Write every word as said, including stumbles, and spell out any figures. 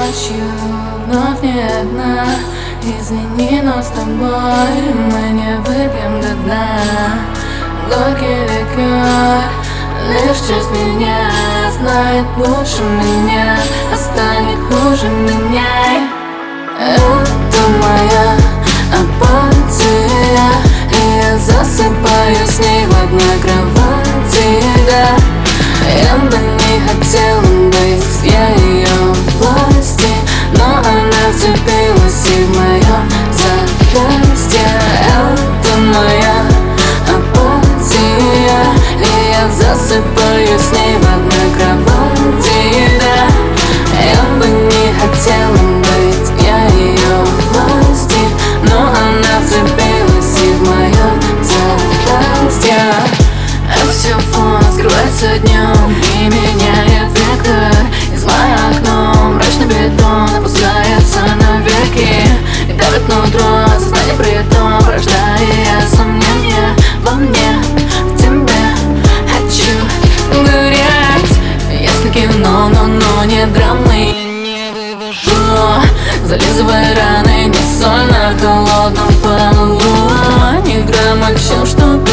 ночью вновь не одна. Извини, но с тобой мы не выпьем до дна. Горький ликер, лишь часть меня знает лучше меня, а станет хуже меня. Это моя апатия, и я засыпаю с ней в одной кровати, да. Я бы не хотела быть в ее власти, но она вцепилась и в мое запястье. Это моя апатия, и я засыпаю с ней в одной кровати, да. Я бы не хотела быть в ее власти, но она вцепилась и в мое запястье. А все фон скрывается днем и меняет вектор. Из моего окна мрачный бетон опускается навеки и давит нутро, сознание при этом порождая сомнения во мне, в тебе. Хочу гореть, если кино, но, но не драмы я не вывожу. Зализывай раны, не соль на холодном полу, ни грамма, все, что